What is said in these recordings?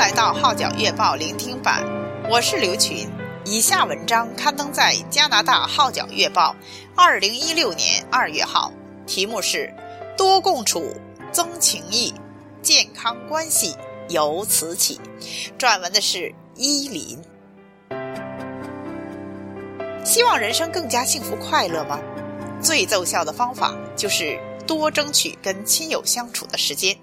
来到号角月报聆听版，我是刘群。以下文章刊登在加拿大号角月报2016年2月号，题目是多共处增情谊，健康关系由此起，撰文的是依林。希望人生更加幸福快乐吗？最奏效的方法就是多争取跟亲友相处的时间。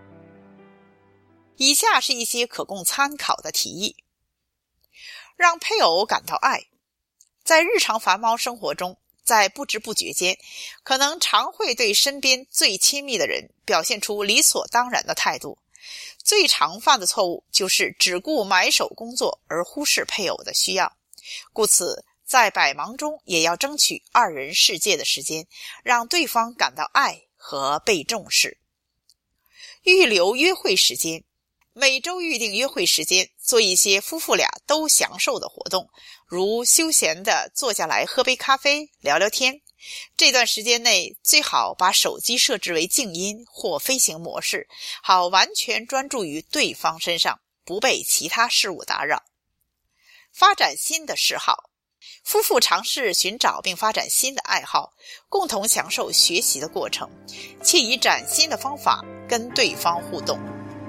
以下是一些可供参考的提议。让配偶感到爱。在日常繁忙生活中，在不知不觉间，可能常会对身边最亲密的人表现出理所当然的态度。最常犯的错误就是只顾埋首工作而忽视配偶的需要。故此，在百忙中也要争取二人世界的时间，让对方感到爱和被重视。预留约会时间。每周预定约会时间，做一些夫妇俩都享受的活动，如休闲地坐下来喝杯咖啡聊聊天。这段时间内最好把手机设置为静音或飞行模式，好完全专注于对方身上，不被其他事物打扰。发展新的嗜好。夫妇尝试寻找并发展新的爱好，共同享受学习的过程，且以崭新的方法跟对方互动。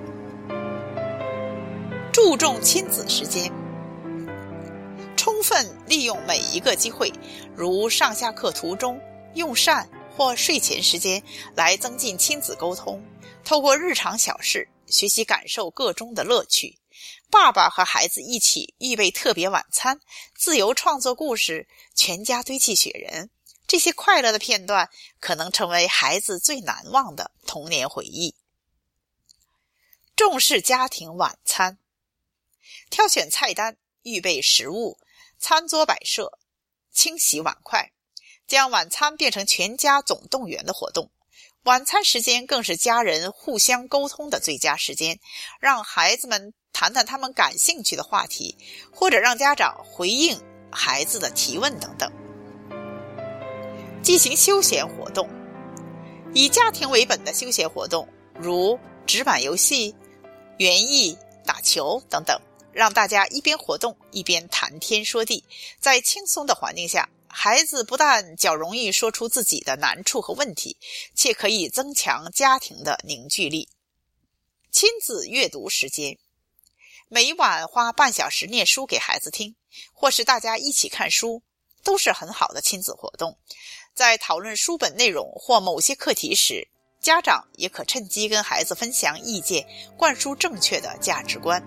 注重亲子时间，充分利用每一个机会，如上下课途中、用膳或睡前时间来增进亲子沟通，透过日常小事学习感受个中的乐趣。爸爸和孩子一起预备特别晚餐，自由创作故事，全家堆砌雪人，这些快乐的片段可能成为孩子最难忘的童年回忆。重视家庭晚餐。挑选菜单，预备食物，餐桌摆设，清洗碗筷，将晚餐变成全家总动员的活动。晚餐时间更是家人互相沟通的最佳时间，让孩子们谈谈他们感兴趣的话题，或者让家长回应孩子的提问等等。进行休闲活动。以家庭为本的休闲活动，如纸板游戏、园艺、打球等等，让大家一边活动一边谈天说地。在轻松的环境下，孩子不但较容易说出自己的难处和问题，且可以增强家庭的凝聚力。亲子阅读时间。每晚花半小时念书给孩子听，或是大家一起看书，都是很好的亲子活动。在讨论书本内容或某些课题时，家长也可趁机跟孩子分享意见，灌输正确的价值观。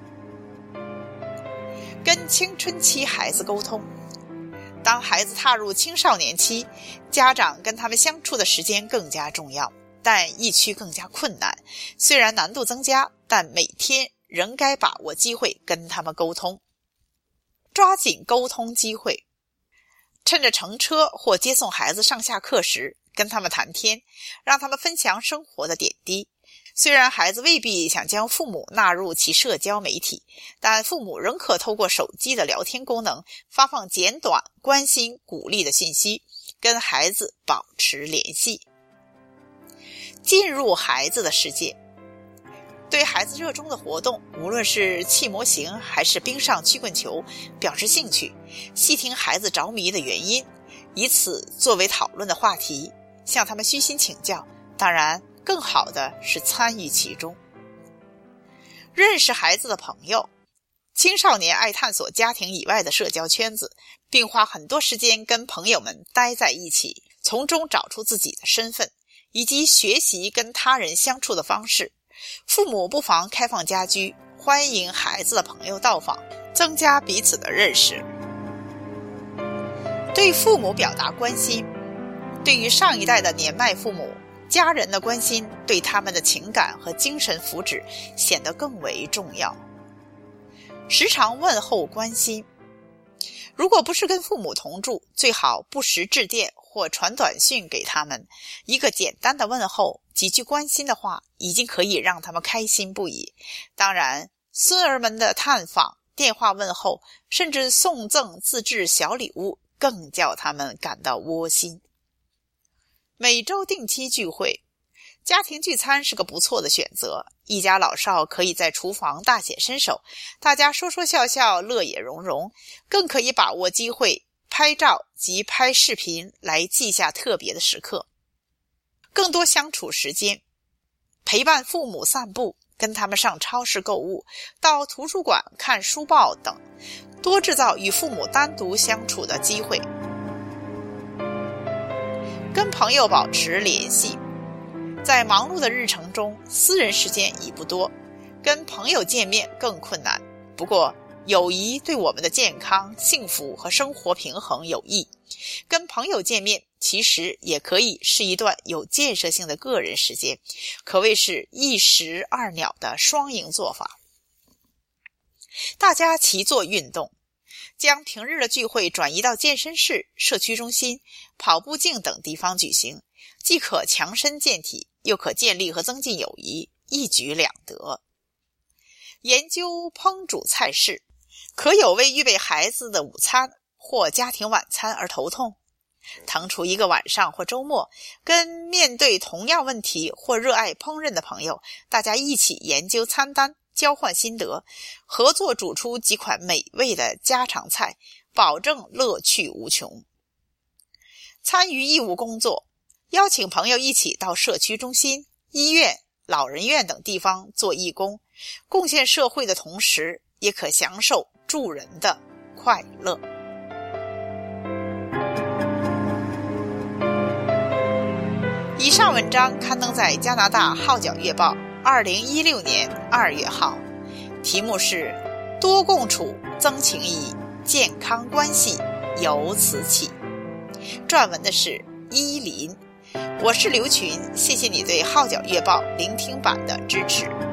跟青春期孩子沟通。当孩子踏入青少年期，家长跟他们相处的时间更加重要，但疫区更加困难。虽然难度增加，但每天仍该把握机会跟他们沟通。抓紧沟通机会。趁着乘车或接送孩子上下课时，跟他们谈天，让他们分享生活的点滴。虽然孩子未必想将父母纳入其社交媒体，但父母仍可透过手机的聊天功能发放简短、关心、鼓励的信息，跟孩子保持联系。进入孩子的世界。对孩子热衷的活动，无论是砌模型还是冰上曲棍球，表示兴趣，细听孩子着迷的原因，以此作为讨论的话题，向他们虚心请教。当然，更好的是参与其中。认识孩子的朋友。青少年爱探索家庭以外的社交圈子，并花很多时间跟朋友们待在一起，从中找出自己的身份，以及学习跟他人相处的方式。父母不妨开放家居，欢迎孩子的朋友到访，增加彼此的认识。对父母表达关心。对于上一代的年迈父母，家人的关心对他们的情感和精神福祉显得更为重要。时常问候关心。如果不是跟父母同住，最好不时致电或传短讯给他们，一个简单的问候，几句关心的话，已经可以让他们开心不已。当然，孙儿们的探访、电话问候，甚至送赠自制小礼物，更叫他们感到窝心。每周定期聚会。 家庭聚餐是个不错的选择，一家老少可以在厨房大显身手，大家说说笑笑，乐也融融，更可以把握机会拍照及拍视频来记下特别的时刻。更多相处时间，陪伴父母散步，跟他们上超市购物，到图书馆看书报等，多制造与父母单独相处的机会。跟朋友保持联系，在忙碌的日程中，私人时间已不多，跟朋友见面更困难。不过，友谊对我们的健康、幸福和生活平衡有益。跟朋友见面，其实也可以是一段有建设性的个人时间，可谓是一石二鸟的双赢做法。大家齐做运动，将平日的聚会转移到健身室、社区中心、跑步径等地方举行，既可强身健体，又可建立和增进友谊，一举两得。研究烹煮菜式，可有为预备孩子的午餐或家庭晚餐而头痛？腾出一个晚上或周末，跟面对同样问题或热爱烹饪的朋友，大家一起研究餐单，交换心得，合作煮出几款美味的家常菜，保证乐趣无穷。参与义务工作，邀请朋友一起到社区中心、医院、老人院等地方做义工，贡献社会的同时，也可享受助人的快乐。以上文章刊登在加拿大《号角月报》2016年2月号，题目是多共处增情谊，健康关系由此起。撰文的是依林，我是刘群，谢谢你对《号角月报》聆听版的支持。